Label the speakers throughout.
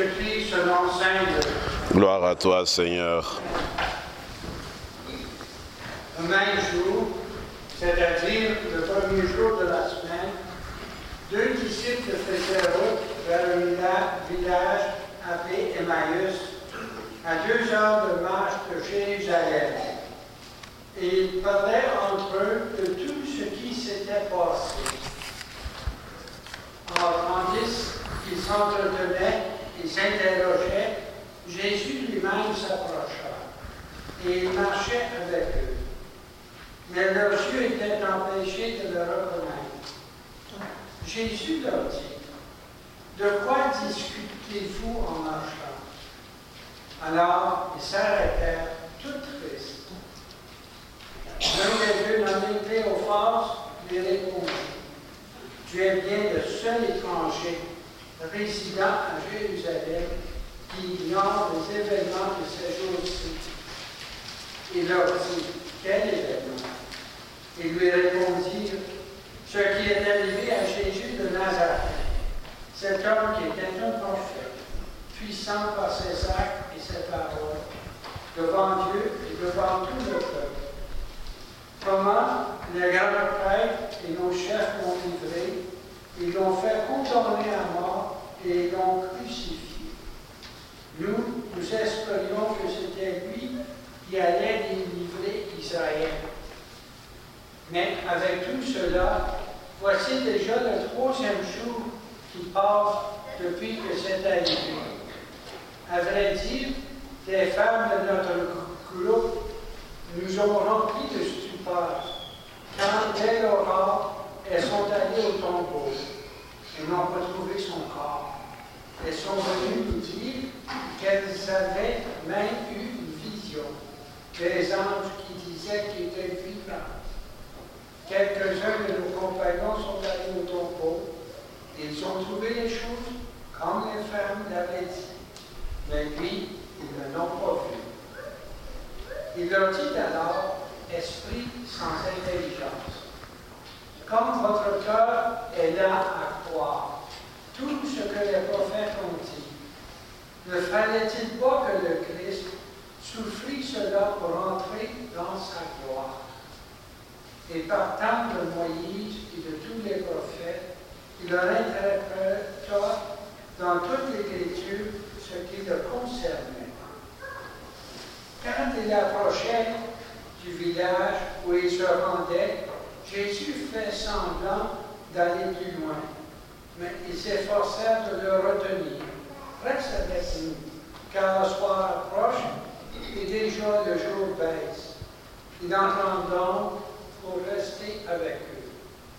Speaker 1: prie ce nom saint de
Speaker 2: Gloire à toi, Seigneur.
Speaker 1: le même jour, c'est-à-dire le premier jour de la semaine, deux disciples faisaient route vers un village appelé Emmaüs, à 2 heures de marche de Jérusalem. Et ils parlaient entre eux de tout ce qui s'était passé. Tandis qu'ils s'entretenaient et s'interrogeaient, Jésus lui-même s'approcha et il marchait avec eux. Mais leurs yeux étaient empêchés de le reconnaître. Jésus leur dit, « De quoi discutez-vous en marchant? » Alors ils s'arrêtèrent, tout tristes. L'un des deux, nommé Cléophas, lui répondit, « Tu es bien le seul étranger résidant à Jérusalem qui ignore les événements de ces jours-ci. » Il leur dit, « Quel événement? » Ils lui répondirent, « Ce qui est arrivé à Jésus de Nazareth, cet homme qui était un prophète, puissant par ses actes et ses paroles, devant Dieu et devant tout le peuple. Comment les grands prêtres et nos chefs l'ont livré, ils l'ont fait condamner à mort et ils l'ont crucifié. Nous espérions que c'était lui qui allait délivrer Israël. Mais avec tout cela, voici déjà le 3e jour qui passe depuis que c'est arrivé. À vrai dire, les femmes de notre groupe nous ont remplis de stupeur. Quand dès l'aurore, elles sont allées au tombeau et n'ont pas trouvé son corps. Elles sont venues nous dire qu'elles avaient même eu une vision des anges qui disaient qu'il était vivant. Quelques-uns de nos compagnons sont allés au tombeau et ils ont trouvé les choses comme les femmes l'avaient dit. Mais lui, ils ne l'ont pas vu. Il leur dit alors, esprit sans intelligence, comme votre cœur est là à croire tout ce que les prophètes ont dit, ne fallait-il pas que le Christ souffrit cela pour entrer dans sa gloire? Et partant de Moïse et de tous les prophètes, il leur interpréta dans toute l'Écriture ce qui le concernait. Quand il approchait du village où il se rendait, Jésus fait semblant d'aller plus loin, mais ils s'efforcèrent de le retenir. Reste avec nous, car le soir approche et déjà le jour baisse. Il entend donc pour rester avec eux.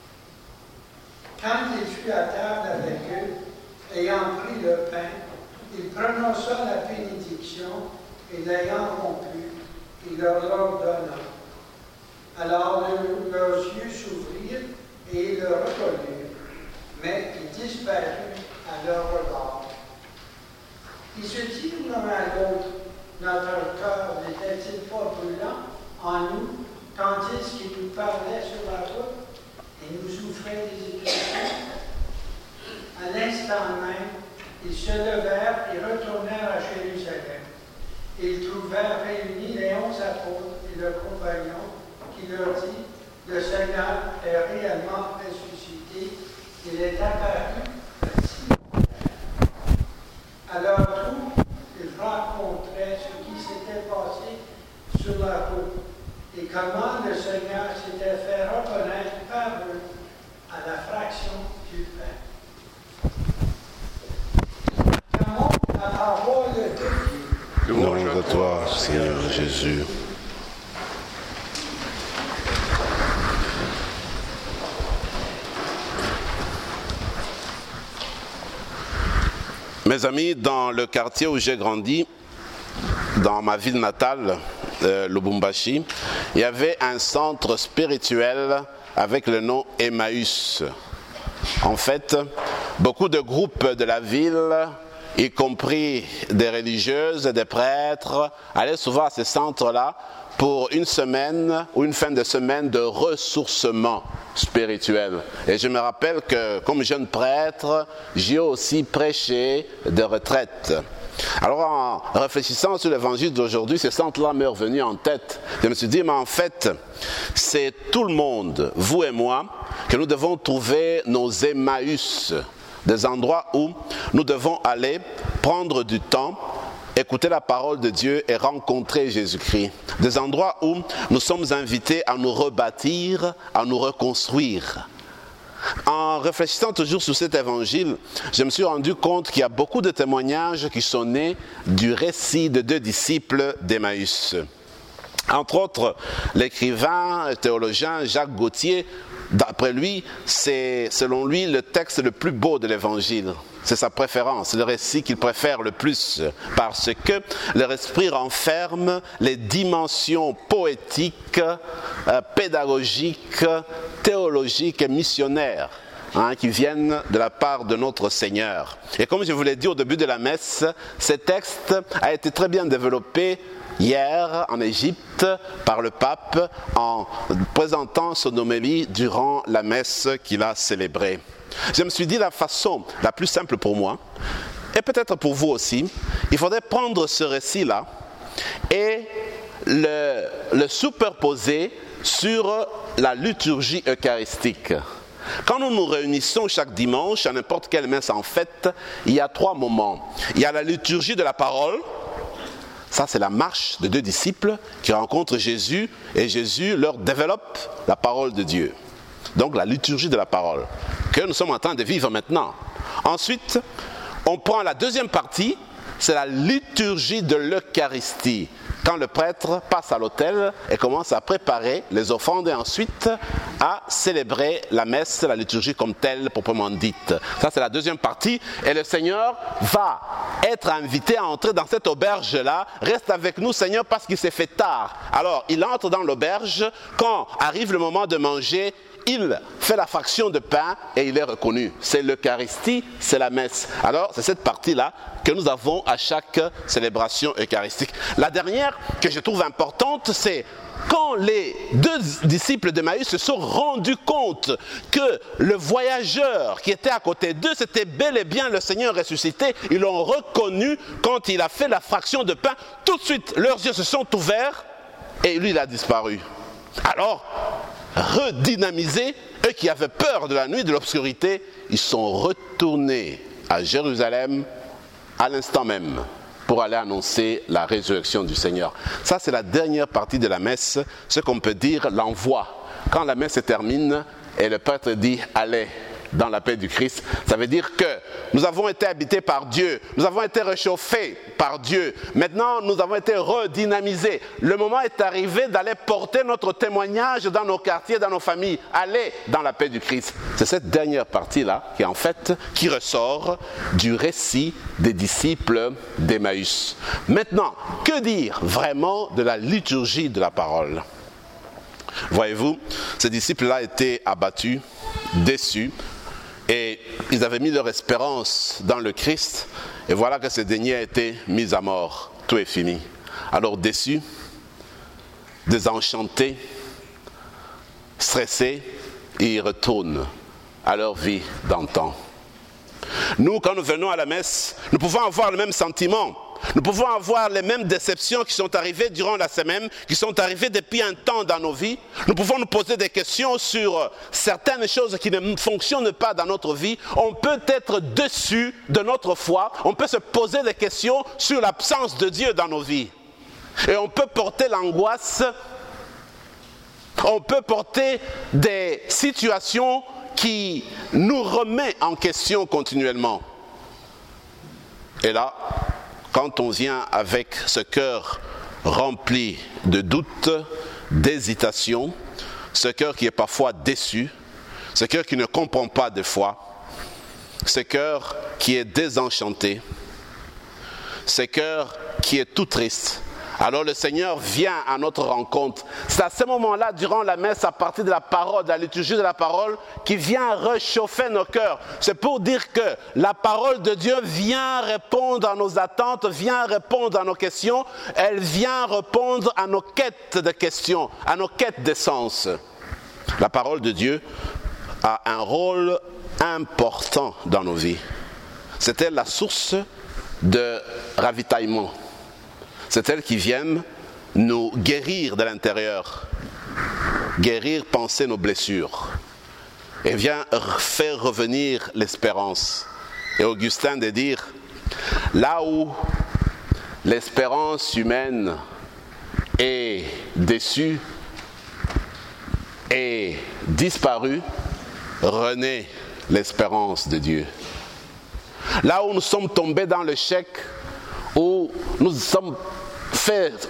Speaker 1: Quand il fut à table avec eux, ayant pris le pain, il prononça la bénédiction et l'ayant rompu, il leur ordonna. Alors leurs yeux s'ouvrirent et ils le reconnurent, mais il disparut à leur regard. Ils se dirent l'un à l'autre, notre cœur n'était-il pas brûlant en nous, tandis qu'il nous parlait sur la route et nous souffrait des Écritures? À l'instant même, ils se levèrent et retournèrent à Jérusalem. Ils trouvèrent réunis les 11 apôtres et leurs compagnons, qui leur dit, le Seigneur est réellement ressuscité, il est apparu à Simon. À leur tour, ils racontaient ce qui s'était passé sur la route et comment le Seigneur s'était fait reconnaître par eux à la fraction du pain. La parole de Dieu.
Speaker 2: Louange à toi, Seigneur Jésus. Mes amis, dans le quartier où j'ai grandi, dans ma ville natale, Lubumbashi, il y avait un centre spirituel avec le nom Emmaüs. En fait, beaucoup de groupes de la ville, y compris des religieuses et des prêtres, allaient souvent à ces centres-là pour une semaine ou une fin de semaine de ressourcement spirituel. Et je me rappelle que comme jeune prêtre, j'ai aussi prêché de retraite. Alors en réfléchissant sur l'évangile d'aujourd'hui, ce centre-là m'est revenu en tête. Je me suis dit, mais en fait, c'est tout le monde, vous et moi, que nous devons trouver nos Emmaüs, des endroits où nous devons aller prendre du temps, écouter la parole de Dieu et rencontrer Jésus-Christ. Des endroits où nous sommes invités à nous rebâtir, à nous reconstruire. En réfléchissant toujours sur cet évangile, je me suis rendu compte qu'il y a beaucoup de témoignages qui sont nés du récit de 2 disciples d'Emmaüs. Entre autres, l'écrivain théologien Jacques Gauthier, d'après lui, c'est selon lui le texte le plus beau de l'évangile. C'est sa préférence, le récit qu'il préfère le plus, parce que leur esprit renferme les dimensions poétiques, pédagogiques, théologiques et missionnaires qui viennent de la part de notre Seigneur. Et comme je vous l'ai dit au début de la messe, ce texte a été très bien développé hier en Égypte par le pape en présentant son homélie durant la messe qu'il a célébrée. Je me suis dit la façon la plus simple pour moi, et peut-être pour vous aussi, il faudrait prendre ce récit-là et le superposer sur la liturgie eucharistique. Quand nous nous réunissons chaque dimanche, à n'importe quelle messe en fête, il y a 3 moments. Il y a la liturgie de la parole. Ça, c'est la marche de 2 disciples qui rencontrent Jésus et Jésus leur développe la parole de Dieu. Donc, la liturgie de la parole que nous sommes en train de vivre maintenant. Ensuite, on prend la deuxième partie, c'est la liturgie de l'Eucharistie. Quand le prêtre passe à l'autel et commence à préparer les offrandes et ensuite à célébrer la messe, la liturgie comme telle, proprement dite. Ça, c'est la deuxième partie. Et le Seigneur va être invité à entrer dans cette auberge-là. Reste avec nous, Seigneur, parce qu'il s'est fait tard. Alors, il entre dans l'auberge. Quand arrive le moment de manger, il fait la fraction de pain et il est reconnu. C'est l'Eucharistie, c'est la messe. Alors, c'est cette partie-là que nous avons à chaque célébration eucharistique. La dernière que je trouve importante, c'est quand les 2 disciples d'Emmaüs se sont rendus compte que le voyageur qui était à côté d'eux, c'était bel et bien le Seigneur ressuscité. Ils l'ont reconnu quand il a fait la fraction de pain. Tout de suite, leurs yeux se sont ouverts et lui, il a disparu. Alors, redynamisés, eux qui avaient peur de la nuit, de l'obscurité, ils sont retournés à Jérusalem à l'instant même pour aller annoncer la résurrection du Seigneur. Ça, c'est la dernière partie de la messe, ce qu'on peut dire l'envoi. Quand la messe se termine et le prêtre dit « Allez dans la paix du Christ », ça veut dire que nous avons été habités par Dieu, nous avons été réchauffés par Dieu. Maintenant, nous avons été redynamisés. Le moment est arrivé d'aller porter notre témoignage dans nos quartiers, dans nos familles. Allez dans la paix du Christ. C'est cette dernière partie-là qui ressort du récit des disciples d'Emmaüs. Maintenant, que dire vraiment de la liturgie de la parole ? Voyez-vous, ces disciples-là étaient abattus, déçus, et ils avaient mis leur espérance dans le Christ, et voilà que ce dernier a été mis à mort. Tout est fini. Alors déçus, désenchantés, stressés, ils retournent à leur vie d'antan. Nous, quand nous venons à la messe, nous pouvons avoir le même sentiment. Nous pouvons avoir les mêmes déceptions qui sont arrivées durant la semaine, qui sont arrivées depuis un temps dans nos vies. Nous pouvons nous poser des questions sur certaines choses qui ne fonctionnent pas dans notre vie. On peut être déçu de notre foi. On peut se poser des questions sur l'absence de Dieu dans nos vies. Et on peut porter l'angoisse. On peut porter des situations qui nous remettent en question continuellement. Et là, quand on vient avec ce cœur rempli de doutes, d'hésitation, ce cœur qui est parfois déçu, ce cœur qui ne comprend pas de foi, ce cœur qui est désenchanté, ce cœur qui est tout triste, Alors le Seigneur vient à notre rencontre. C'est à ce moment-là, durant la messe, à partir de la parole, de la liturgie de la parole, qui vient réchauffer nos cœurs. C'est pour dire que la parole de Dieu vient répondre à nos attentes, vient répondre à nos questions, elle vient répondre à nos quêtes de questions, à nos quêtes d'essence. La parole de Dieu a un rôle important dans nos vies. C'est-elle la source de ravitaillement. C'est elle qui vient nous guérir de l'intérieur, guérir, penser nos blessures. Et vient faire revenir l'espérance. Et Augustin de dire, là où l'espérance humaine est déçue et disparue, renaît l'espérance de Dieu. Là où nous sommes tombés dans l'échec, où nous sommes fait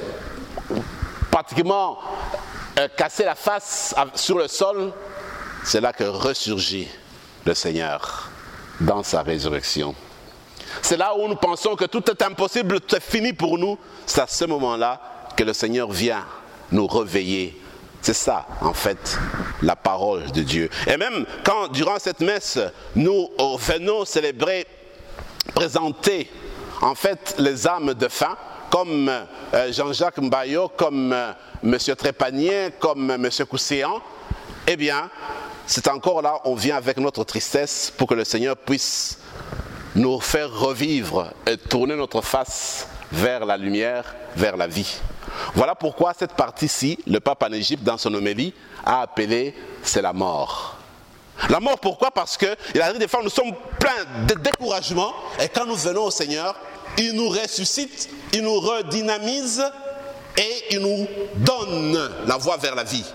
Speaker 2: pratiquement casser la face sur le sol, c'est là que ressurgit le Seigneur dans sa résurrection. C'est là où nous pensons que tout est impossible, tout est fini pour nous. C'est à ce moment-là que le Seigneur vient nous réveiller. C'est ça, en fait, la parole de Dieu. Et même quand, durant cette messe, nous venons célébrer, présenter, en fait, les âmes de fin, comme Jean-Jacques Mbayo, comme M. Trépanier, comme M. Kousséan, eh bien, c'est encore là, on vient avec notre tristesse pour que le Seigneur puisse nous faire revivre et tourner notre face vers la lumière, vers la vie. Voilà pourquoi cette partie-ci, le pape en Égypte, dans son homélie, a appelé « c'est la mort ». La mort, pourquoi? Parce qu'il arrive des fois, nous sommes pleins de découragement, et quand nous venons au Seigneur, il nous ressuscite, il nous redynamise, et il nous donne la voie vers la vie.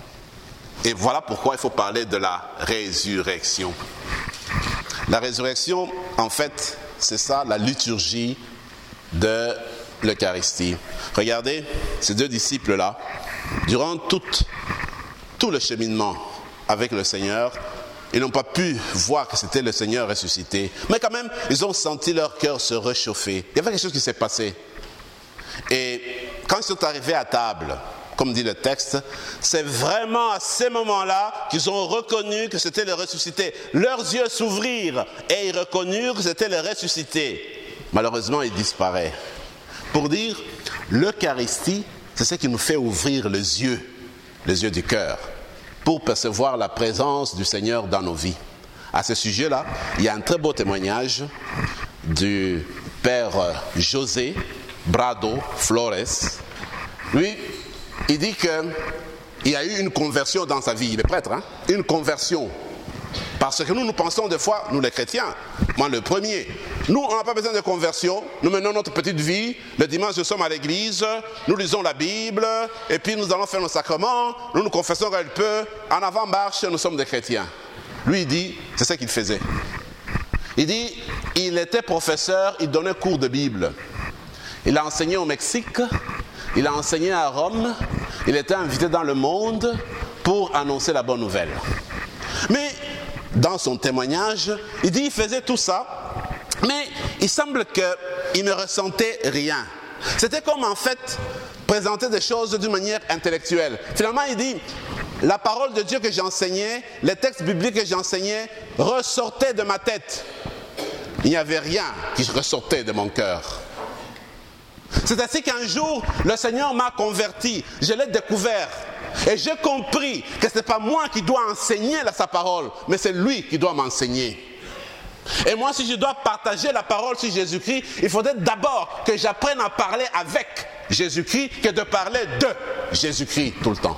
Speaker 2: Et voilà pourquoi il faut parler de la résurrection. La résurrection, en fait, c'est ça, la liturgie de l'Eucharistie. Regardez, ces deux disciples-là, durant tout le cheminement avec le Seigneur, ils n'ont pas pu voir que c'était le Seigneur ressuscité. Mais quand même, ils ont senti leur cœur se réchauffer. Il y avait quelque chose qui s'est passé. Et quand ils sont arrivés à table, comme dit le texte, c'est vraiment à ces moments-là qu'ils ont reconnu que c'était le ressuscité. Leurs yeux s'ouvrirent et ils reconnurent que c'était le ressuscité. Malheureusement, il disparaît. Pour dire, l'Eucharistie, c'est ce qui nous fait ouvrir les yeux du cœur, pour percevoir la présence du Seigneur dans nos vies. À ce sujet-là, il y a un très beau témoignage du père José Brado Flores. Lui, il dit qu'il y a eu une conversion dans sa vie. Il est prêtre, hein? Une conversion. Parce que nous pensons des fois, nous les chrétiens, moi le premier, nous on n'a pas besoin de conversion, nous menons notre petite vie, le dimanche nous sommes à l'église, nous lisons la Bible, et puis nous allons faire nos sacrements, nous nous confessons quelque peu, en avant-marche, nous sommes des chrétiens. Lui il dit, c'est ce qu'il faisait. Il dit, il était professeur, il donnait cours de Bible. Il a enseigné au Mexique, il a enseigné à Rome, il était invité dans le monde pour annoncer la bonne nouvelle. Mais dans son témoignage, il dit qu'il faisait tout ça, mais il semble qu'il ne ressentait rien. C'était comme en fait présenter des choses d'une manière intellectuelle. Finalement, il dit, la parole de Dieu que j'enseignais, les textes bibliques que j'enseignais ressortaient de ma tête. Il n'y avait rien qui ressortait de mon cœur. C'est ainsi qu'un jour, le Seigneur m'a converti, je l'ai découvert. Et j'ai compris que ce n'est pas moi qui dois enseigner sa parole, mais c'est lui qui doit m'enseigner. Et moi, si je dois partager la parole sur Jésus-Christ, il faudrait d'abord que j'apprenne à parler avec Jésus-Christ que de parler de Jésus-Christ tout le temps.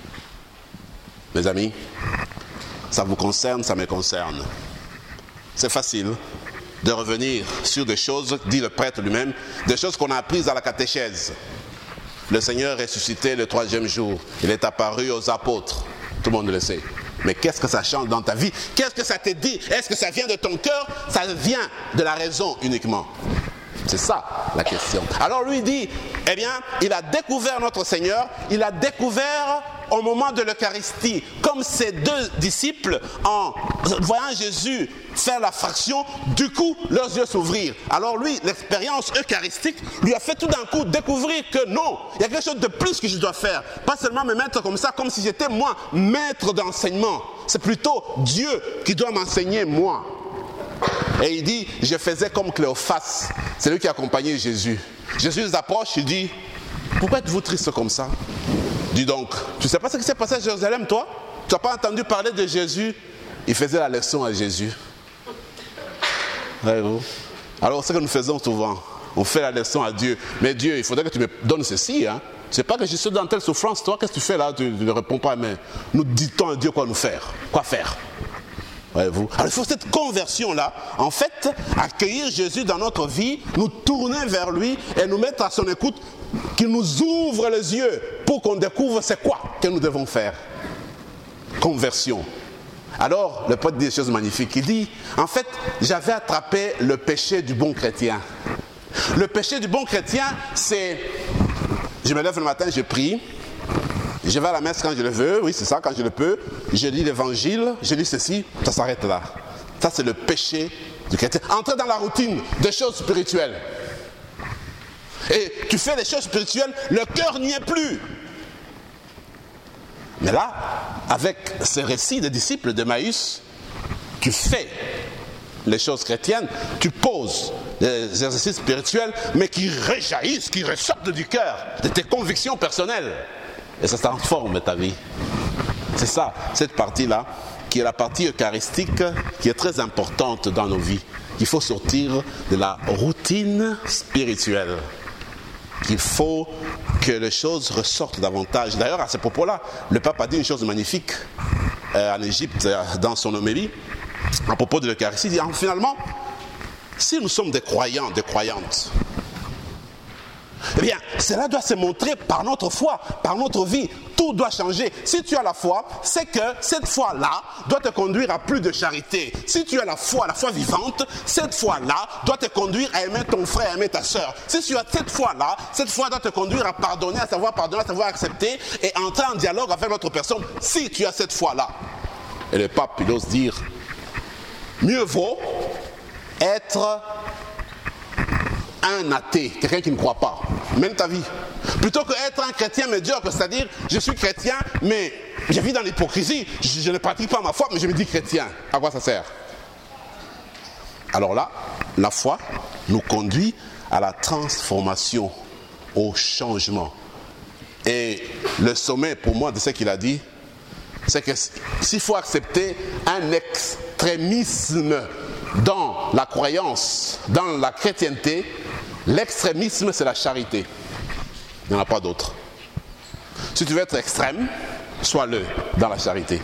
Speaker 2: Mes amis, ça vous concerne, ça me concerne. C'est facile de revenir sur des choses, dit le prêtre lui-même, des choses qu'on a apprises à la catéchèse. Le Seigneur est ressuscité le 3e jour. Il est apparu aux apôtres. Tout le monde le sait. Mais qu'est-ce que ça change dans ta vie? Qu'est-ce que ça te dit? Est-ce que ça vient de ton cœur? Ça vient de la raison uniquement. C'est ça la question. Alors lui dit, eh bien, il a découvert notre Seigneur, il a découvert au moment de l'Eucharistie, comme ces deux disciples, en voyant Jésus faire la fraction, du coup, leurs yeux s'ouvrirent. Alors lui, l'expérience eucharistique lui a fait tout d'un coup découvrir que non, il y a quelque chose de plus que je dois faire. Pas seulement me mettre comme ça, comme si j'étais moi, maître d'enseignement. C'est plutôt Dieu qui doit m'enseigner moi. Et il dit, je faisais comme Cléophas, c'est lui qui accompagnait Jésus. Jésus les approche, il dit, pourquoi êtes-vous triste comme ça? Dis donc, tu ne sais pas ce qui s'est passé à Jérusalem, toi? Tu n'as pas entendu parler de Jésus? Il faisait la leçon à Jésus. Voyez-vous? Alors, c'est ce que nous faisons souvent. On fait la leçon à Dieu. Mais Dieu, il faudrait que tu me donnes ceci. Hein? Tu ne sais pas que je suis dans telle souffrance. Toi, qu'est-ce que tu fais là? Tu ne réponds pas. Mais nous dit-on à Dieu quoi nous faire? Quoi faire? Voyez-vous? Alors, il faut cette conversion-là. En fait, accueillir Jésus dans notre vie, nous tourner vers lui et nous mettre à son écoute, qu'il nous ouvre les yeux pour qu'on découvre c'est quoi que nous devons faire. Conversion. Alors, le poète dit des choses magnifiques. Il dit, en fait, j'avais attrapé le péché du bon chrétien. Le péché du bon chrétien, c'est, je me lève le matin, je prie, je vais à la messe quand je le veux, oui c'est ça, quand je le peux, je lis l'évangile, je lis ceci, ça s'arrête là. Ça c'est le péché du chrétien. Entrer dans la routine des choses spirituelles. Et tu fais des choses spirituelles, le cœur n'y est plus. Mais là, avec ce récit des disciples d'Emmaüs, tu fais les choses chrétiennes, tu poses des exercices spirituels, mais qui réjaillissent, qui ressortent du cœur, de tes convictions personnelles. Et ça transforme ta vie. C'est ça, cette partie-là, qui est la partie eucharistique, qui est très importante dans nos vies. Il faut sortir de la routine spirituelle. Qu'il faut que les choses ressortent davantage. D'ailleurs, à ce propos-là, le pape a dit une chose magnifique en Égypte, dans son homélie, à propos de l'Eucharistie. Il dit, finalement, si nous sommes des croyants, des croyantes, eh bien, cela doit se montrer par notre foi, par notre vie. Tout doit changer. Si tu as la foi, c'est que cette foi-là doit te conduire à plus de charité. Si tu as la foi vivante, cette foi-là doit te conduire à aimer ton frère, à aimer ta soeur. Si tu as cette foi-là, cette foi doit te conduire à pardonner, à savoir accepter et entrer en dialogue avec l'autre personne. Si tu as cette foi-là. Et le pape, il ose dire, mieux vaut être un athée, quelqu'un qui ne croit pas, mène ta vie, plutôt qu'être un chrétien médiocre, c'est-à-dire je suis chrétien mais je vis dans l'hypocrisie, je ne pratique pas ma foi mais je me dis chrétien. À quoi ça sert? Alors là, la foi nous conduit à la transformation, au changement. Et le sommet pour moi de ce qu'il a dit, c'est que s'il faut accepter un extrémisme dans la croyance, dans la chrétienté, l'extrémisme c'est la charité. Il n'y en a pas d'autre. Si tu veux être extrême, sois-le dans la charité.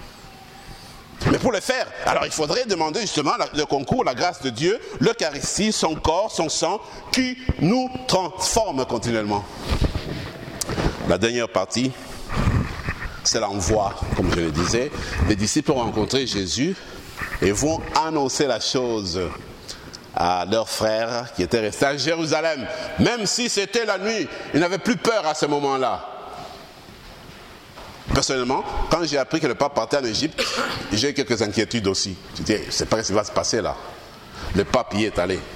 Speaker 2: Mais pour le faire, alors il faudrait demander justement le concours, la grâce de Dieu, l'Eucharistie, son corps, son sang, qui nous transforme continuellement. La dernière partie, c'est l'envoi, comme je le disais. Les disciples ont rencontré Jésus et vont annoncer la chose à leurs frères qui étaient restés à Jérusalem. Même si c'était la nuit, ils n'avaient plus peur à ce moment-là. Personnellement, quand j'ai appris que le pape partait en Égypte, j'ai eu quelques inquiétudes aussi. Je dis, je ne sais pas ce qui va se passer là. Le pape y est allé.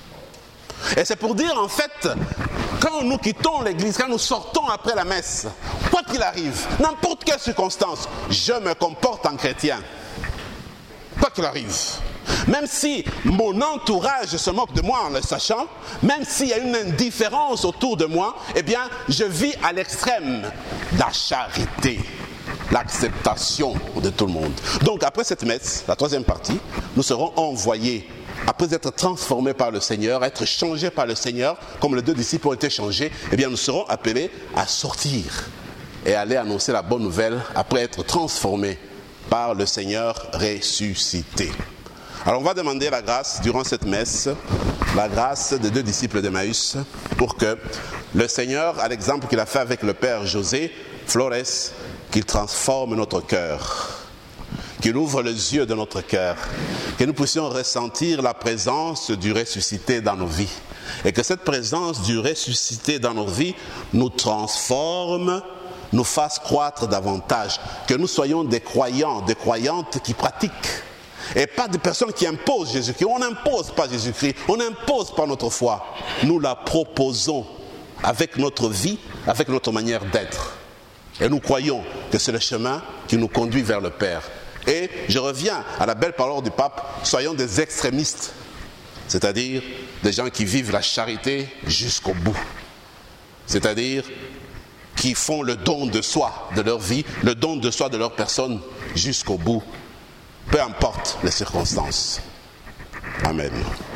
Speaker 2: Et c'est pour dire en fait, quand nous quittons l'église, quand nous sortons après la messe, quoi qu'il arrive, n'importe quelle circonstance, je me comporte en chrétien. Quoi qu'il arrive. Même si mon entourage se moque de moi en le sachant, même s'il y a une indifférence autour de moi, eh bien, je vis à l'extrême la charité, l'acceptation de tout le monde. Donc, après cette messe, la troisième partie, nous serons envoyés, après être transformés par le Seigneur, être changés par le Seigneur, comme les deux disciples ont été changés, eh bien, nous serons appelés à sortir et aller annoncer la bonne nouvelle après être transformés par le Seigneur ressuscité. Alors on va demander la grâce durant cette messe, la grâce des deux disciples d'Emmaüs, pour que le Seigneur, à l'exemple qu'il a fait avec le Père José Flores, qu'il transforme notre cœur, qu'il ouvre les yeux de notre cœur, que nous puissions ressentir la présence du ressuscité dans nos vies. Et que cette présence du ressuscité dans nos vies nous transforme, nous fasse croître davantage, que nous soyons des croyants, des croyantes qui pratiquent, et pas des personnes qui imposent Jésus-Christ. On n'impose pas Jésus-Christ, on n'impose pas notre foi. Nous la proposons avec notre vie, avec notre manière d'être. Et nous croyons que c'est le chemin qui nous conduit vers le Père. Et je reviens à la belle parole du pape, soyons des extrémistes, c'est-à-dire des gens qui vivent la charité jusqu'au bout. C'est-à-dire qui font le don de soi de leur vie, le don de soi de leur personne jusqu'au bout, peu importe les circonstances. Amen.